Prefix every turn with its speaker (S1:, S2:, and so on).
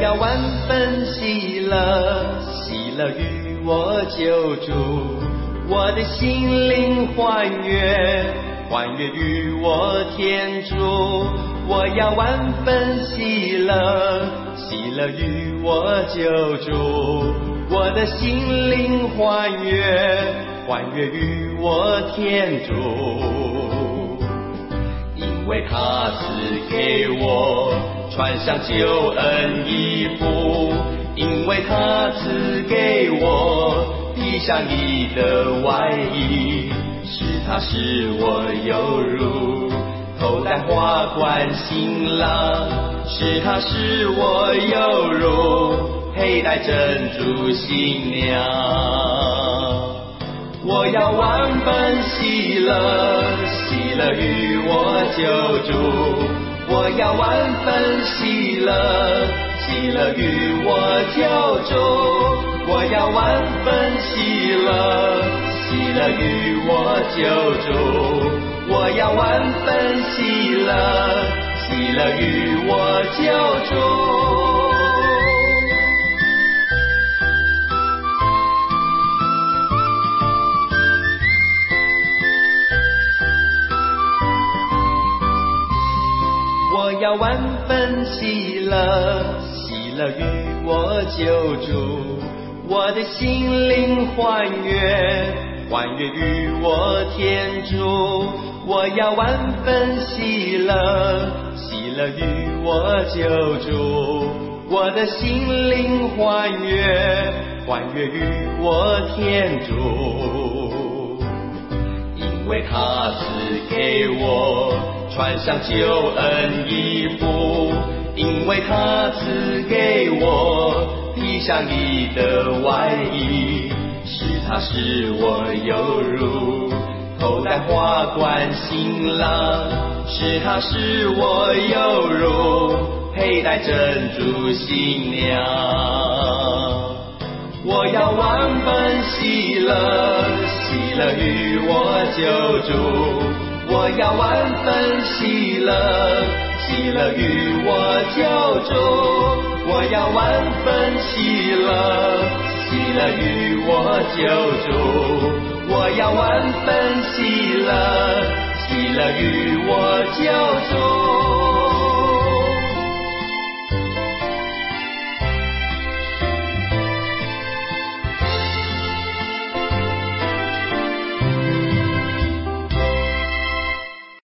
S1: 要万分喜乐，喜乐与我救主，我的心灵欢悦，欢悦与我天主。我要万分喜乐，喜乐与我救主，我的心灵欢悦，欢悦与我天主。因为他赐给我穿上救恩衣服，因为他赐给我披上义的外衣，他使我有如头戴花冠新郎，他使我有如佩戴珍珠新娘。我要万分喜乐，喜乐与我救主，我要万分喜乐，喜乐与我救主，我要万分喜乐，喜乐与我救主，我要万分喜乐，喜乐与我救主。我要万分喜乐，喜乐与我救主，我的心灵欢悦，欢悦与我天主。我要万分喜乐，喜乐与我救主，我的心灵欢悦，欢悦与我天主。因为他赐给我穿上救恩衣服，因为他赐给我披上义的外衣，他使我有如头戴花冠新郎，他使我有如佩戴珍珠新娘。我要万分喜乐，喜乐与我救主，我要万分喜乐，喜乐与我救主，我要万分喜乐，喜乐与我救主，我要万分喜乐，喜乐与我救主。